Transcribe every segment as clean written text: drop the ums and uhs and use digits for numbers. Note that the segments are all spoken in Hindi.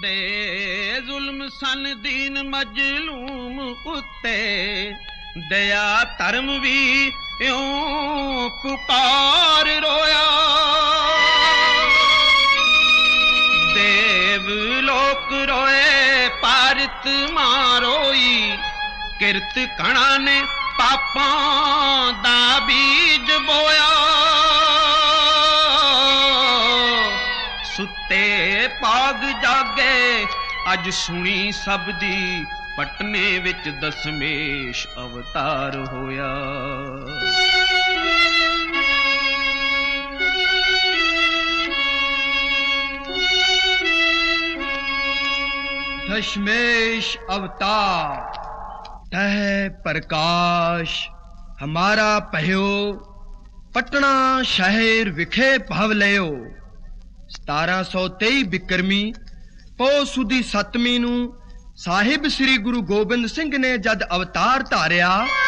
बेजुल्म सन दीन मजलूम उत्ते दया धर्म भी यूं पुकार रोया। देव लोक रोए पारित मारोई किरत कणा ने पापां दा बीज बोया। सुते पाग जागे अज सुनी सब दी पटने विच दशमेश अवतार होया। दशमेश अवतार तह प्रकाश हमारा पह्यो पटना शहर विखे भव लियो। 1723 बिक्रमी पो सुदी 7ਵੀਂ ਨੂੰ ਸਾਹਿਬ ਸ੍ਰੀ ਗੁਰੂ ਗੋਬਿੰਦ ਸਿੰਘ ਨੇ ਜਦ ਅਵਤਾਰ ਧਾਰਿਆ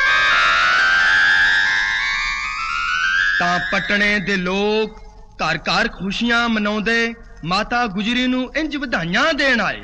ਤਾਂ ਪਟਨੇ ਦੇ ਲੋਕ ਘਰ ਘਰ ਖੁਸ਼ੀਆਂ ਮਨਾਉਂਦੇ ਮਾਤਾ ਗੁਜਰੀ ਨੂੰ ਇੰਜ ਵਧਾਈਆਂ ਦੇਣ ਆਏ।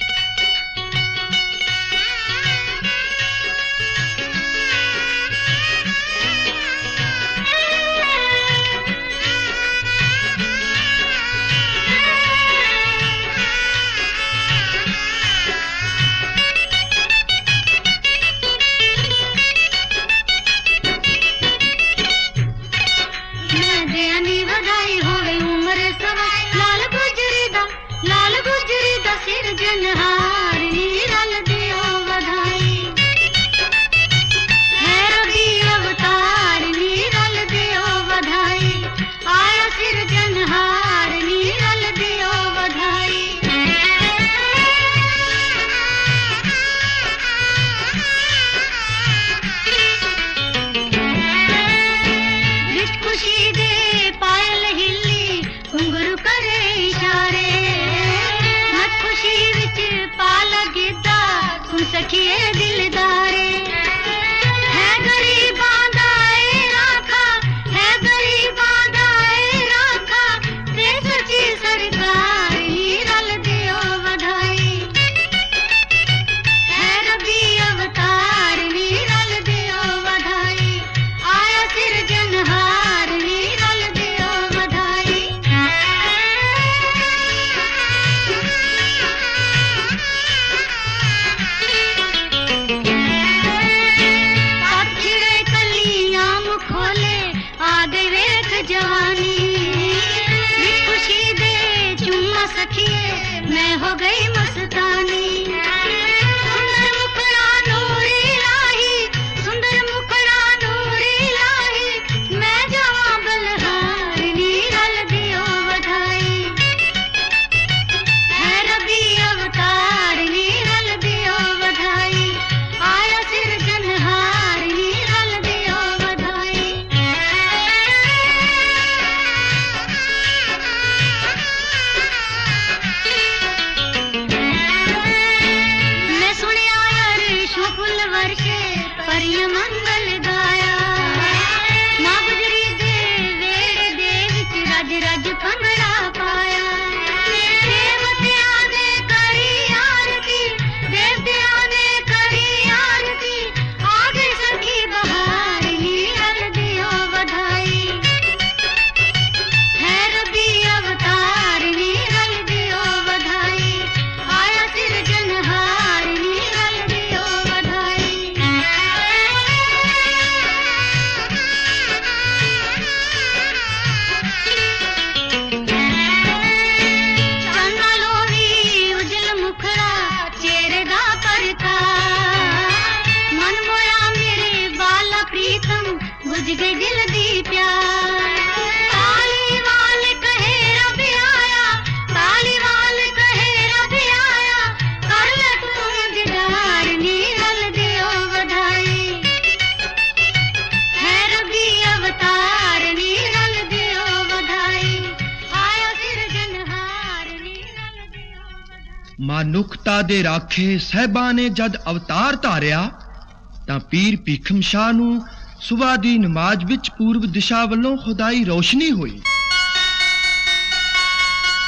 ਮਨੁੱਖਤਾ ਦੇ ਰਾਖੇ ਸਾਹਿਬਾਂ ਨੇ ਜਦ ਅਵਤਾਰ ਧਾਰਿਆ ਤਾਂ ਪੀਰ ਭੀਖਮ ਸ਼ਾਹ ਨੂੰ ਸੁਬਹ ਦੀ ਨਮਾਜ਼ ਵਿੱਚ ਪੂਰਬ ਦਿਸ਼ਾ ਵੱਲੋਂ ਖੁਦਾਈ ਰੋਸ਼ਨੀ ਹੋਈ।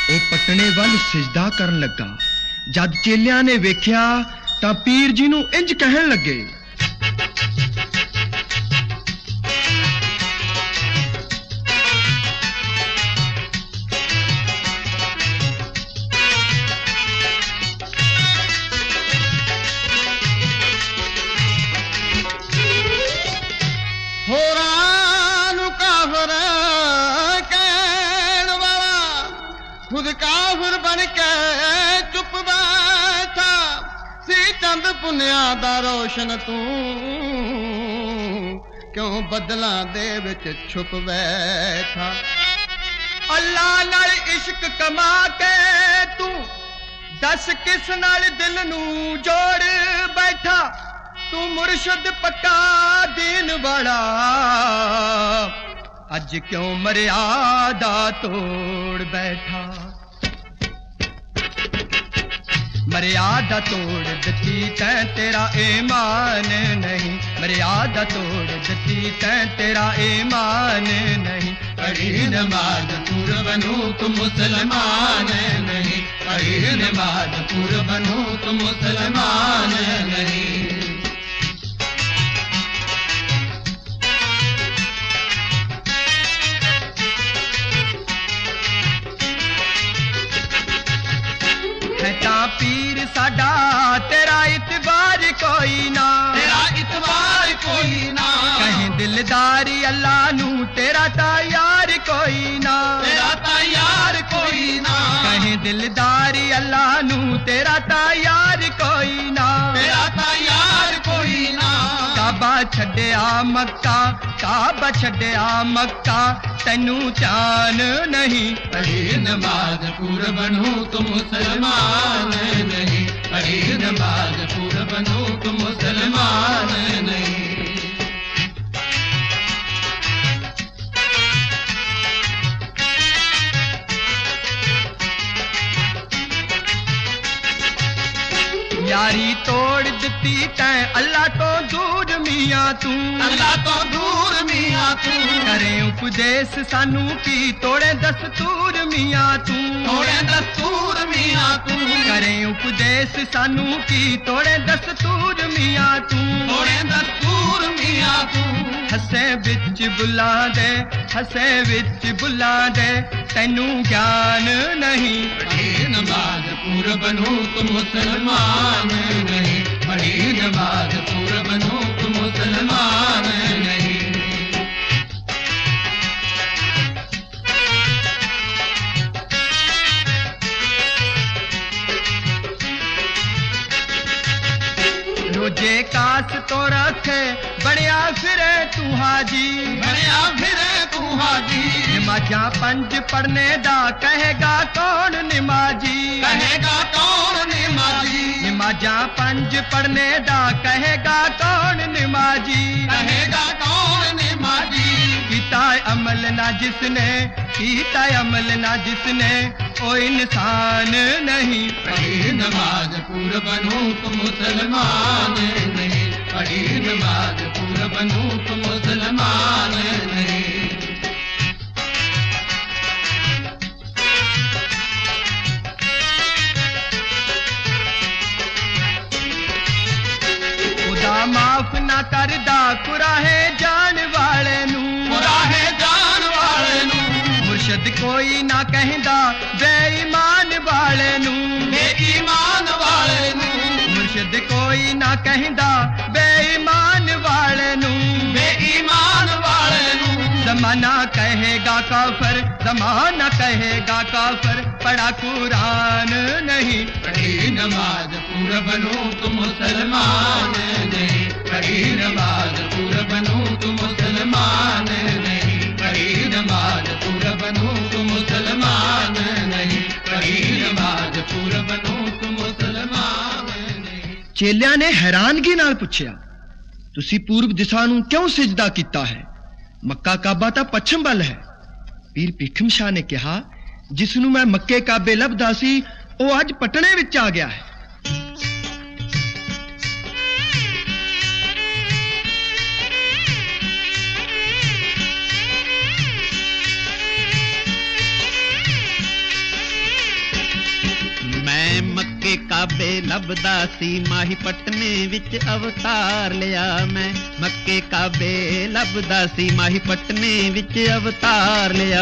ਉਹ ਪਟਣੇ ਵੱਲ ਸਿਜਦਾ ਕਰਨ ਲੱਗਾ। ਜਦ ਚੇਲਿਆਂ ਨੇ ਵੇਖਿਆ ਤਾਂ ਪੀਰ ਜੀ ਨੂੰ ਇੰਜ ਕਹਿਣ ਲੱਗੇ, ਹੋਰਾਂ ਨੂੰ ਕਾਫਰ ਕਹਿਣ ਵਾਲਾ ਖੁਦ ਕਾਫਰ ਬਣ ਕੇ ਚੁੱਪ ਬੈਠਾ ਸੀ। ਚੰਦ ਪੁੰਨਿਆਂ ਦਾ ਰੋਸ਼ਨ ਤੂੰ ਕਿਉਂ ਬਦਲਾਂ ਦੇ ਵਿੱਚ ਛੁਪ ਬੈਠਾ। ਅੱਲਾ ਨਾਲ ਇਸ਼ਕ ਕਮਾ ਕੇ ਤੂੰ ਦੱਸ ਕਿਸ ਨਾਲ ਦਿਲ ਨੂੰ ਜੋੜ ਬੈਠਾ। ਤੂੰ ਮੁਰਸ਼ਿਦ ਪੱਕਾ ਦੀਨ ਵਾਲਾ ਅੱਜ ਕਿਉਂ ਮਰਿਆਦਾ ਤੋੜ ਬੈਠਾ। ਮਰਿਆਦਾ ਤੋੜ ਦਿੱਤੀ ਤੈਂ ਤੇਰਾ ਈਮਾਨ ਨਹੀਂ। ਮਰਿਆਦਾ ਤੋੜ ਦਿੱਤੀ ਤੈਂ ਤੇਰਾ ਈਮਾਨ ਨਹੀਂ। पढ़ी नमाज पूर बनो तुम मुसलमान नहीं। पढ़ी नमाज पूर बनो तुम मुसलमान नहीं। है तां पीर साडा तेरा इतबार कोई ना। तेरा इतबार कोई ना। कहीं दिलदारी अल्लाह नू तेरा तायार कोई ना। तेरा तायार कोई ना। कहीं दिलदारी अल्लाह नू तेरा तायार कोई ना। तेरा तायार कोई ना। काबा छड्डिया मक्का काबा छड्डिया मक्का तैनू ध्यान नहीं। पढ़ी नमाज पूर बनो तुम मुसलमान नहीं। पढ़ी नमाज पूर बनो तुम मुसलमान नहीं। यारी तोड़ दिती तैं अल्लाह तो दूर मियां तू। अल्लाह तो दूर मियां तू। करे उपदेश सानू की तोड़े दस्तूर मियां तू। तोड़े दस्तूर मियां तू। करे उपदेश सानू की तोड़े दस्तूर मियां तू। तोड़े दस्तूर मियां तू। हसे विच बुला दे हसे विच बुला दे तैनू ज्ञान नहीं। पढ़ी नमाज पूर बनो तुम मुसलमान नहीं। पढ़ी नमाज पूर बनो तुम मुसलमान नहीं। रोजे कास तो रखे बढ़िया फिरे तू हाजी। बढ़िया फिरे तू हाजी। नमाजा पंज पढ़ने दा कहेगा कौन नमाजी। कहेगा कौन नमाजी। नमाजा पंज पढ़ने दा कहेगा कौन नमाजी। कहेगा कौन नमाजी। कीता अमल ना जिसने कीता अमल ना जिसने ओ इंसान नहीं। पढ़ी नमाज पूर बनो तुम मुसलमान नहीं। पढ़ी नमाज पूर बनो तुम मुसलमान नहीं। खुदा माफ ना करदा कुराहे जान वाले नू। कुराहे जान वाले नू। मुर्शद कोई ना कहंदा बेईमान वाले नू। बेईमान वाले नू। मुर्शद कोई ना कहंदा बेईमान वाले नू। बेईमान वाले नू। जमाना कहेगा काफर जमाना कहेगा काफर पढ़ा कुरान नहीं। पढ़ी नमाज पूर बनो तुम मुसलमान नहीं। पढ़ी नमाज पूर बनो तुम मुसलमान नहीं। पढ़ी नमाज पूर बनो तुम मुसलमान नहीं। पढ़ी नमाज पूर बनो तुम मुसलमान नहीं। चेलियां ने हैरानगी नाल पुछया, तुसी पूर्व दिशा नूं क्यों सिजदा कीता है? मक्का काबा तां पश्चिम ਵੱਲ है। पीर भीखम शाह ने कहा, जिस नूं मैं मक्के काबे लभदा सी ਉਹ ਅੱਜ ਪਟਣੇ ਵਿੱਚ ਆ ਗਿਆ ਹੈ। ਲੱਭਦਾ ਸੀ ਮਾਹੀ ਪਟਨੇ ਵਿੱਚ ਅਵਤਾਰ ਲਿਆ ਮੈਂ ਮੱਕੇ ਕਾਬੇ ਲੱਭਦਾ ਸੀ ਮਾਹੀ ਪਟਨੇ ਵਿੱਚ ਅਵਤਾਰ ਲਿਆ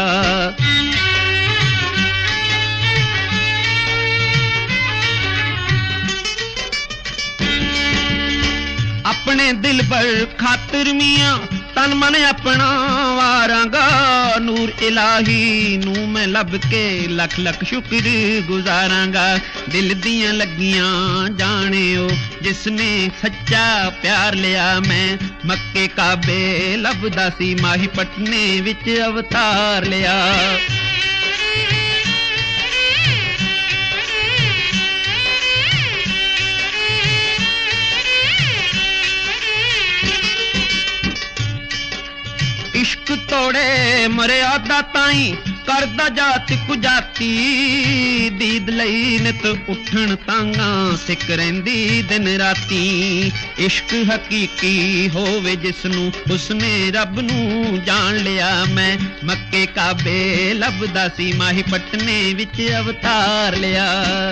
ਆਪਣੇ ਦਿਲ ਪਰ ਖਾਤਰ ਮੀਆਂ ਤਨ ਮਨ ਆਪਣਾ ਵਾਰਾਂਗਾ ਨੂਰ ਇਲਾਹੀ ਨੂੰ ਮੈਂ ਲੱਭ ਕੇ ਲੱਖ ਲੱਖ ਸ਼ੁਕਰ ਗੁਜ਼ਾਰਾਂਗਾ ਦਿਲ ਦੀਆਂ ਲੱਗੀਆਂ ਜਾਣਿਓ ਜਿਸਨੇ ਸੱਚਾ ਪਿਆਰ ਲਿਆ ਮੈਂ ਮੱਕੇ ਕਾਬੇ ਲੱਭਦਾ ਸੀ ਮਾਹੀ ਪਟਨੇ ਵਿੱਚ ਅਵਤਾਰ ਲਿਆ इश्क तोड़े मर्यादा ताई करदा जात कुजाती दीद लई नित उठण तांगा सिक रहिंदी दिन राती इश्क हकीकी होवे जिसनू उसने रब नू जान लिया मैं मक्के काबे लभदा सी माही पटने विच अवतार लिया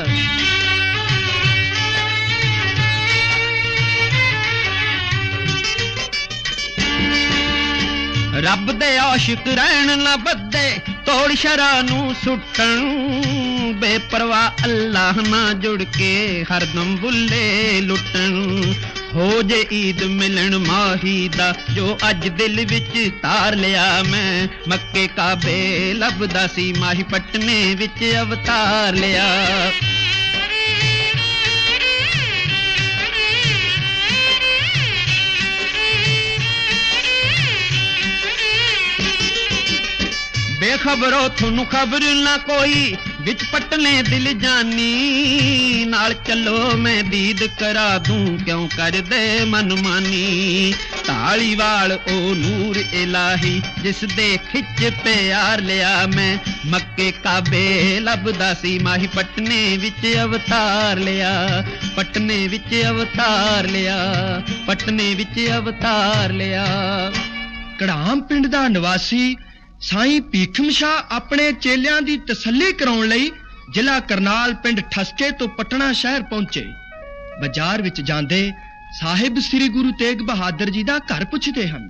ਰੱਬ ਦੇ ਆਸ਼ਿਕ ਰਹਿਣ ਨਾ ਬੱਦੇ ਤੋੜ ਸ਼ਰਾਂ ਨੂੰ ਸੁੱਟਣ ਬੇਪਰਵਾਹ ਅੱਲਾਹ ਨਾਲ ਜੁੜ ਕੇ ਹਰਦਮ ਬੁੱਲੇ ਲੁੱਟਣ ਹੋ ਜੇ ਈਦ ਮਿਲਣ ਮਾਹੀ ਦਾ ਜੋ ਅੱਜ ਦਿਲ ਵਿੱਚ ਤਾਰ ਲਿਆ ਮੈਂ ਮੱਕੇ ਕਾਬੇ ਲੱਭਦਾ ਸੀ ਮਾਹੀ ਪਟਨੇ ਵਿੱਚ ਅਵਤਾਰ ਲਿਆ बेखबरो थोनू खबर ना कोई विच पटने दिल जानी नाल चलो मैं दीद करा दूं क्यों कर दे मनमानी ढालीवाल ओ नूर इलाही जिस दे खिच प्यार लिया मैं मक्के काबे लभदा सी माही पटने विच अवतार लिया पटने विच अवतार लिया पटने विच अवतार लिया ਕੜਾਮ ਪਿੰਡ ਦਾ ਨਿਵਾਸੀ ਸਾਈਂ ਭੀਖਮ ਸ਼ਾਹ ਆਪਣੇ ਚੇਲਿਆਂ ਦੀ ਤਸੱਲੀ ਕਰਾਉਣ ਲਈ ਜ਼ਿਲ੍ਹਾ ਕਰਨਾਲ ਪਿੰਡ ਠਸਕੇ ਤੋਂ ਪਟਨਾ ਸ਼ਹਿਰ ਪਹੁੰਚੇ ਬਾਜ਼ਾਰ ਵਿੱਚ ਜਾਂਦੇ ਸਾਹਿਬ ਸ੍ਰੀ ਗੁਰੂ ਤੇਗ ਬਹਾਦਰ ਜੀ ਦਾ ਘਰ ਪੁੱਛਦੇ ਹਨ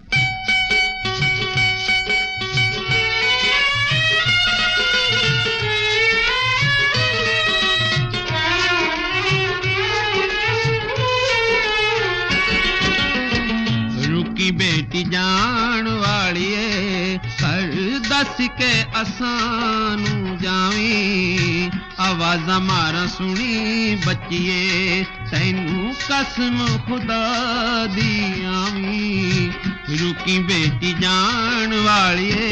रुकी बेटी जान वालिए कर दस के असानू जावी आवाज़ा मारा सुनी बच्चिए तैनू कसम खुदा दी आवी रुकी बेटी जान वालिए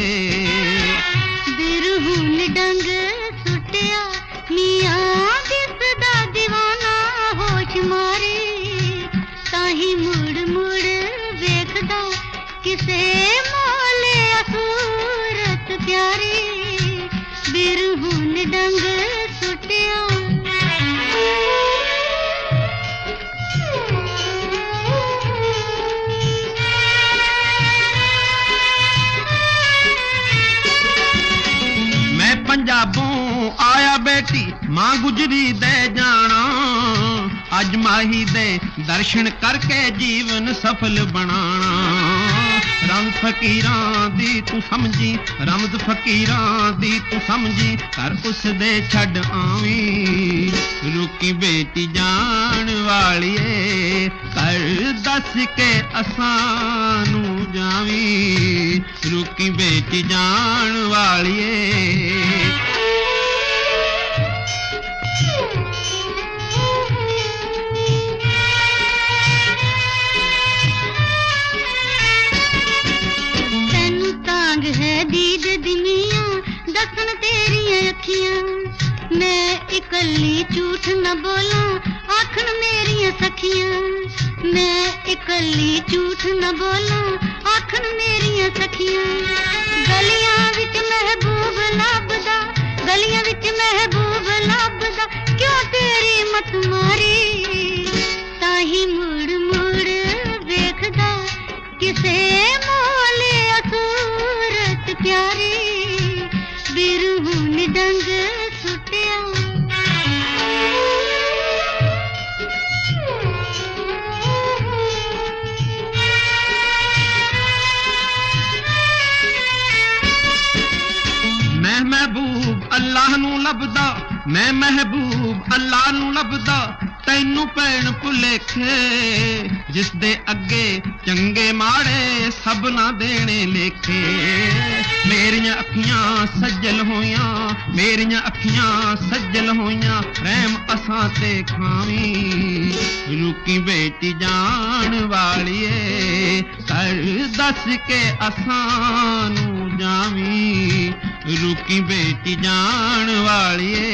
बिरहुन डंग सुटिया मियां दिसदा दीवाना होश मारे ताही मुड़ मुड़ वेखदा किसे मोले सूरत प्यारी बिरहुन डंग सुटिया मैं पंजाबों आया बेटी मां गुजरी दे जाना अज माही दे दर्शन करके जीवन सफल बनाना रमज फकीरां दी तू समझी रमज फकीरां दी तू समझी कर उस दे छड़ आवी रुकी बेटी जान वालिए कर दस के असानू जावी रुकी बेटी जान वालिए दीद दिनिया दसन तेरिया अखियां मैं इकल्ली झूठ न बोला आखन मेरिया सखियां मैं इकल्ली झूठ न बोला आखन मेरिया सखियां गलियां विच महबूब लभदा गलियां विच महबूब लभदा क्यों तेरी मत मारी ताही मुड़ मुड़ वेखदा किसे मोले सूरत प्यारी बिरहुन डंग सुटिया अल्लाह नू लभदा मैं महबूब अल्लाह नू लभदा तैनू भैन भुलेखे जिस दे अगे चंगे माड़े सब ना देने लेखे मेरियां अखियां सज्जल होइयां मेरियां अखियां सज्जल होइयां रहम असां ते खावी रुकी बेटी जान वालिए कर दस के असां नू जावी रुकी बेटी जान वालिए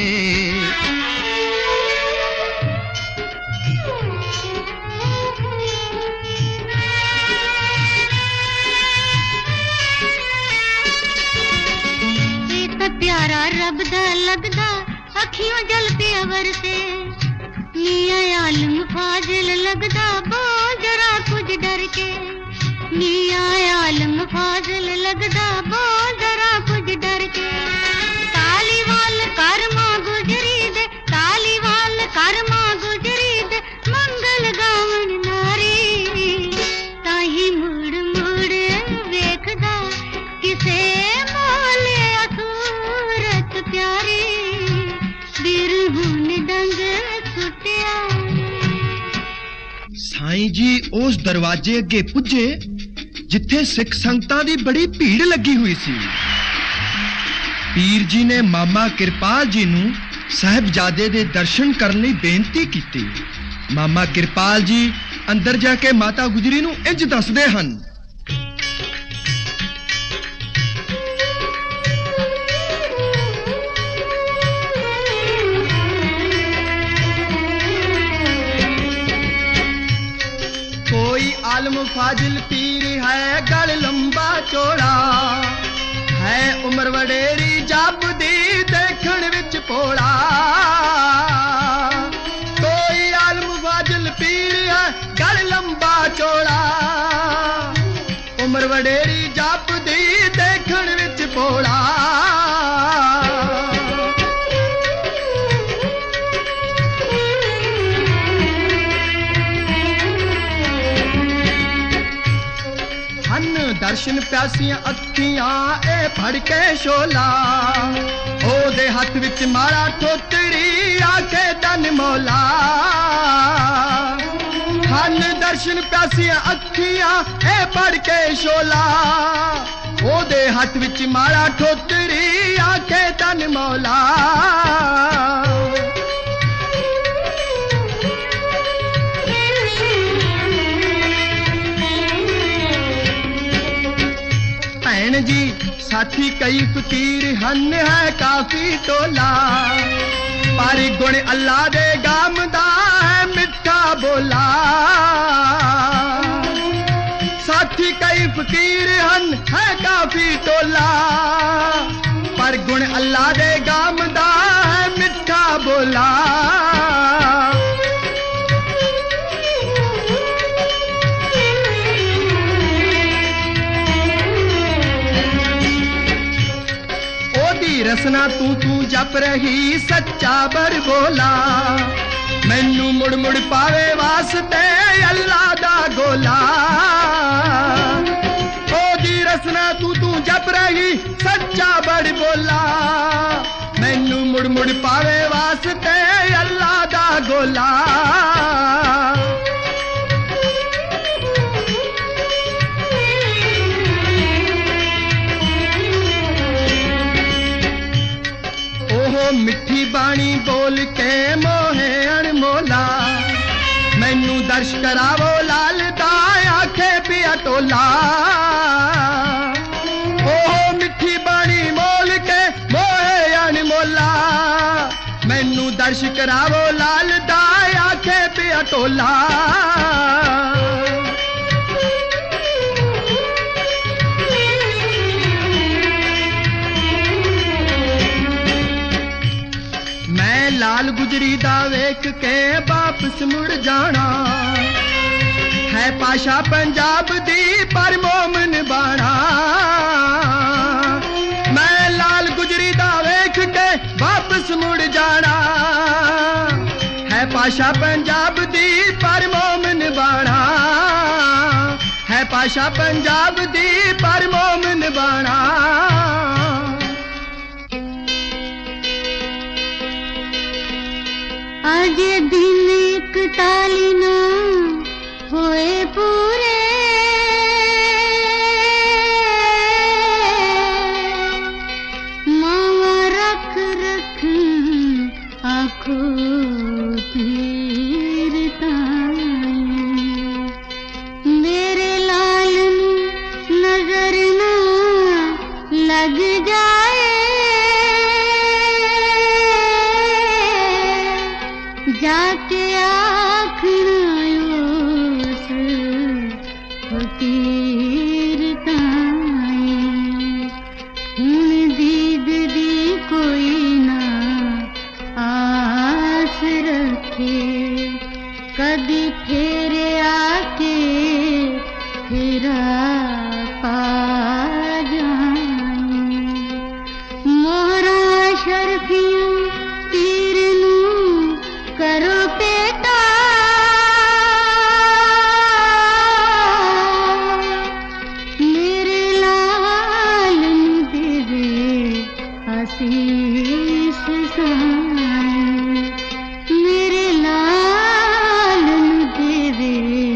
प्यारा रब दा लगदा अखियों जलते अवर से मियां आलम फाजिल लगदा बोल जरा कुछ डर के मियां आलम फाजिल लगदा बोल जरा कुछ डर के तालीवाल कर्मा गुजरी दे तालीवाल कर्मा गुजरी दे मंगल गावन नारी ताही मुड़ मुड़ वेखदा किसे मोले प्यारी बिरहुन डंग सुटिया साईं जी उस दरवाजे अगे पुजे जिथे सिख संगतां दी बड़ी भीड़ लगी हुई सी पीर जी ने मामा किरपाल जी नू साहिबजादे दे दर्शन करने लई बेनती कीती मामा किरपाल जी अंदर जाके माता गुजरी नू इंज दसदे हन आलम फाजिल पीर है गल लंबा चौड़ा है उम्र वडेरी जब दी देखण विच भोला कोई आलम फाजिल पीर है गल लंबा चौड़ा उम्र वडेरी जब दी देखण विच भोला दर्शन प्यासियां अखियां ए फड़ के शोला ओदे हथ विच मारा ठोतरी आखे धन मौला हन दर्शन प्यासियां अखियां ए फड़ के शोला ओदे हथ विच मारा ठोतरी आखे धन मौला जी साथी कई फकीर हन है काफी टोला पर गुण अल्लाह दे गामदा है मिठा बोला साथी कई फकीर हन है काफी टोला पर गुण अल्लाह दे गामदा है मिठा बोला रसना तू जप रही सच्चा बर बोला मैनू मुड़ मुड़ पावे वास्ते अल्लाह दा गोला ओदी रसना तू जप रही सच्चा बर बोला मैनू मुड़ मुड़ पावे वास्ते अल्लाह दा गोला मिठी बाणी बोल के मोहे अनमोला मैनू दर्श करावो लाल दा आखे पिया टोला ओह मिठी बाणी बोल के मोहे अनमोला मैनू दर्श करावो लाल दा आखे पिया टोला लाल गुजरी दा वेख के वापस मुड़ जाना है पाशा पंजाब दी पर मोमन बाना मैं लाल गुजरी दा वेख के वापस मुड़ जाना है पाशा पंजाब दी पर मोमन बाना है पाशा पंजाब दी पर मोमन बाना अजे दिन 41 ना होए पूरे, मावा रख रख आखो तीर ताई, मेरे लाल नू नजर ना लग जाए, जाके आखना उस फकीर ताई, हुण दीद दी कोई ना आस रखे, कदी फेर आके फेरा पा जाए, मोहरा शर्फियों तीर नू करो पेटा, मेरे लाल नू देवे आशीष साई, मेरे लाल नू देवे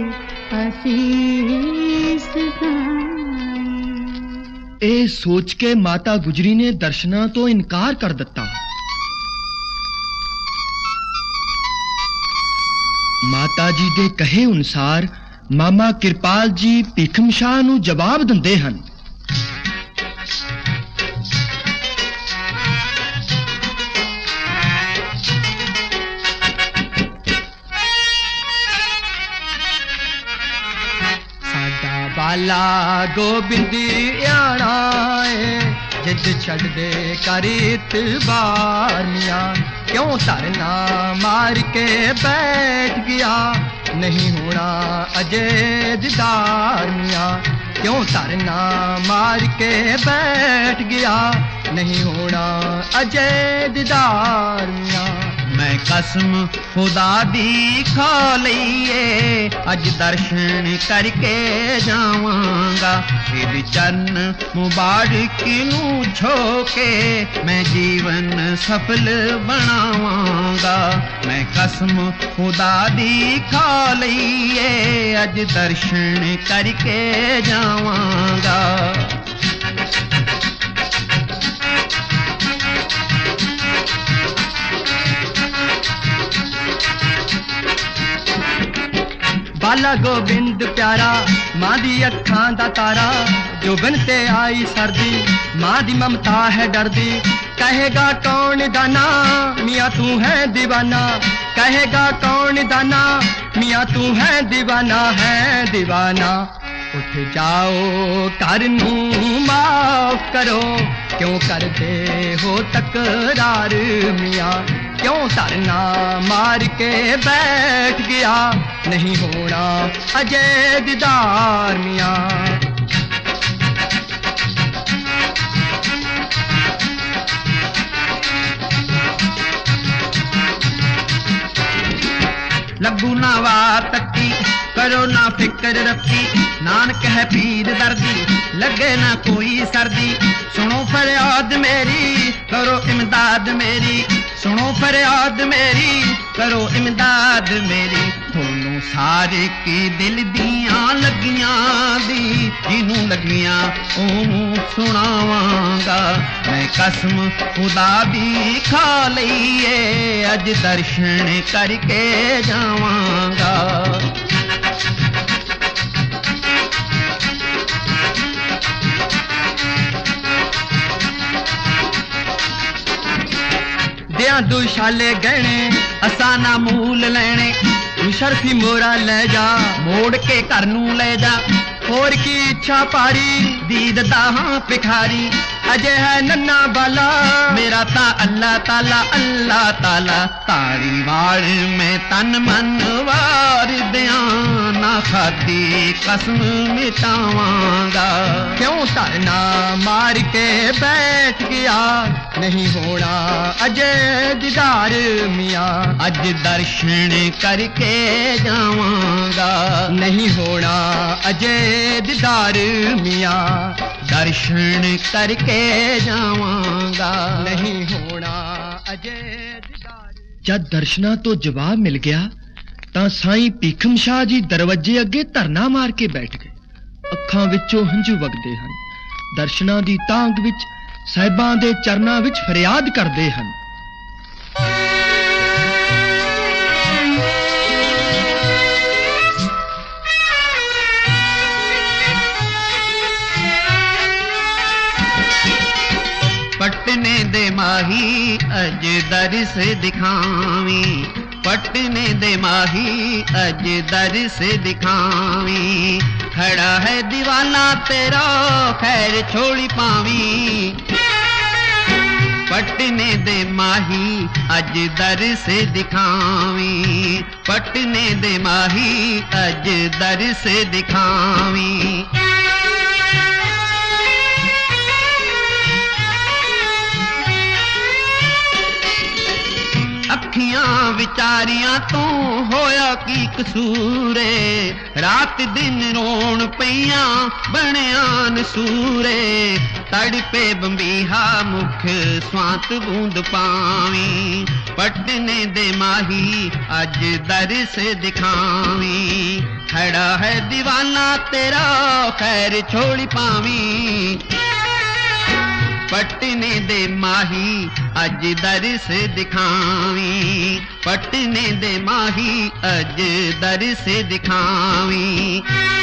आशीष साई। ਇਹ ਸੋਚ ਕੇ ਮਾਤਾ ਗੁਜਰੀ ਨੇ ਦਰਸ਼ਨਾਂ ਤੋਂ ਇਨਕਾਰ ਕਰ ਦਿੱਤਾ। ਮਾਤਾ ਜੀ ਦੇ ਕਹੇ ਅਨੁਸਾਰ ਮਾਮਾ ਕਿਰਪਾਲ ਜੀ ਭੀਖਮ ਸ਼ਾਹ ਨੂੰ ਜਵਾਬ ਦਿੰਦੇ ਹਨ। ਸਾਡਾ ਬਾਲਾ ਗੋਬਿੰਦੀ ਆਣਾ ਏ, ਜਿੱਦ ਛੱਡ ਦੇ ਕਰ ਇਤਬਾਰ ਮੀਆਂ, क्यों धरना मार के बैठ गया, नहीं होना अजय दीदार मियां, क्यों धरना मार के बैठ गया, नहीं होना अजय दीदार मियां। मैं कसम खुदा दी खा लईए, अज दर्शन करके जावांगा, फिर चरण मुबारक नू छोके मैं जीवन सफल बनावांगा। मैं कसम खुदा दी खा लईए, अज दर्शन करके जावांगा। बाला गोबिंद प्यारा मां दी अखां दा तारा, जोबन ते आई सर्दी मां दी ममता है डरदी, कहेगा कौन दाना मियां तू है दीवाना, कहेगा कौन दाना मियां तू है दीवाना। उठ जाओ कर नू माफ करो, क्यों करते हो तकरार मियां, क्यों धरना मार के बैठ गया, नहीं होना अजय दीदार मियां। लगू ना वार तकी करो ना फिक्र रखी, नानक है पीर दर्दी लगे ना कोई सर्दी। सुनो फरियाद मेरी करो इमदाद मेरी, सुनो फरियाद मेरी करो इमदाद मेरी। थोनू सारे की दिल दियां लगियां दी, जिनू लगियां ओनू सुनावांगा। मैं कसम खुदा दी खा लईए, अज दर्शन करके जावांगा। दियां दुशाले गहने असाना मूल लैने, तू शर्फी मोरा ले जा मोड़ के घर नू ले जा। होर की इच्छा पारी दीद दाहां भिखारी, अजय है नन्ना बाला मेरा ता अल्लाह ताला। ताड़ी वाल में तन मन वार दियां, ना खाती कसम मिटावांगा। क्यों धरना मार के बैठ गया, नहीं होना अजय दीदार मियां। अज दर्शन करके जावांगा, नहीं होना अजय दीदार मियां। दर्शन करके जावांगा, नहीं होना अजय दीदार। जद दर्शना तो जवाब मिल गया तां साईं भीखम शाह जी दरवाजे अगे धरना मार के बैठ गए। अखां विचों हंझू वगदे हन। दर्शना दी तांग विच साहिबां दे चरनां विच फरियाद करदे हन। पटने दे माही अज दर से दिखावी, पटने दे माही अज दर से दिखावी। खड़ा है दीवाना तेरा खैर छोड़ी पावी। पटने दे माही अज दर से दिखावी, पटने दे माही अज दर से दिखावी। अखियां विचारियां तो होया की कसूरे, रात दिन रोण पईयां बणिया नसूरे। तड़पे बंबीहा मुख स्वात बूंद पावी, पटने दे माही अज दर से दिखावी। खड़ा है दीवाना तेरा खैर छोड़ी पावी। पटने दे माही अज दर से दिखावी, पटने दे माही अज दर से दिखावी।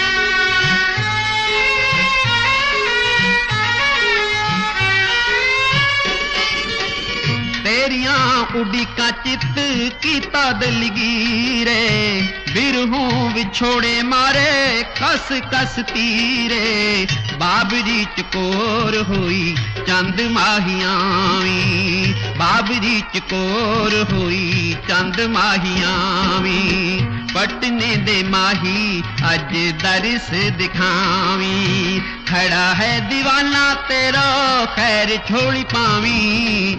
तेरियां उड़ीका चित कीता दलगीरे, बिरहों विछोड़े मारे कस कस तीरे। बाबरी चकोर हुई चंद माहियावी, बाबरी चकोर हुई चंद माहियावी। पटने दे माही अज दर से दिखावी। खड़ा है दीवाना तेरा खैर छोड़ी पावी।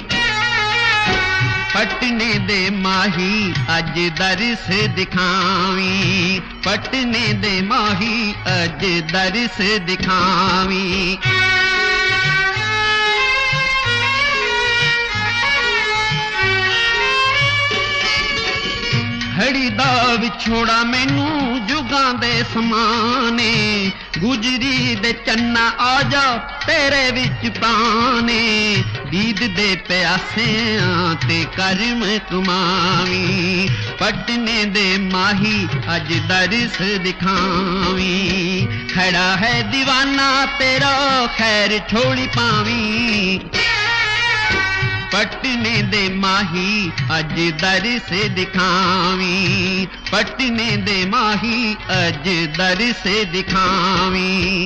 पटने दे माही अज दर से दिखावी, पटने दे माही अज दर से दिखावी। घड़ी दा विछोड़ा मैनू जुगां दे समाने, गुजरी दे चन्ना आ जा तेरे विच पाने। दीद दे प्यासियां ते करम कमावी, पटने दे माही अज दर से दिखावी। खड़ा है दीवाना तेरा खैर छोड़ी पावी। पटने दे माही अज दर से दिखावी, पटने दे माही अज दर से दिखावी।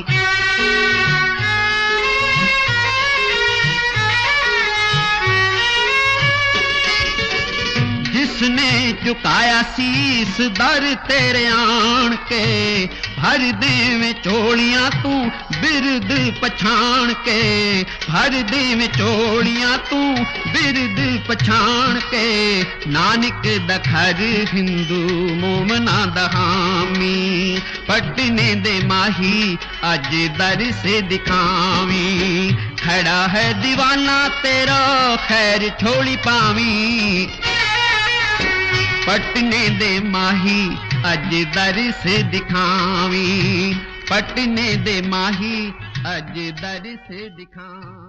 जिसने चुकाया शीस दर तेरे आन के, भर देवें चोलियां तू बिरद पछाण के। भर देवें चोलियां तू बिरद पछाण के। नानक दखर हिंदू मोमना दहामी, पटने दे माही अज दर से दिखावी। खड़ा है दीवाना तेरा खैर छोड़ी पावी। पटने दे माही अज दर से दिखावी, पटने दे माही अज दर से दिखावी।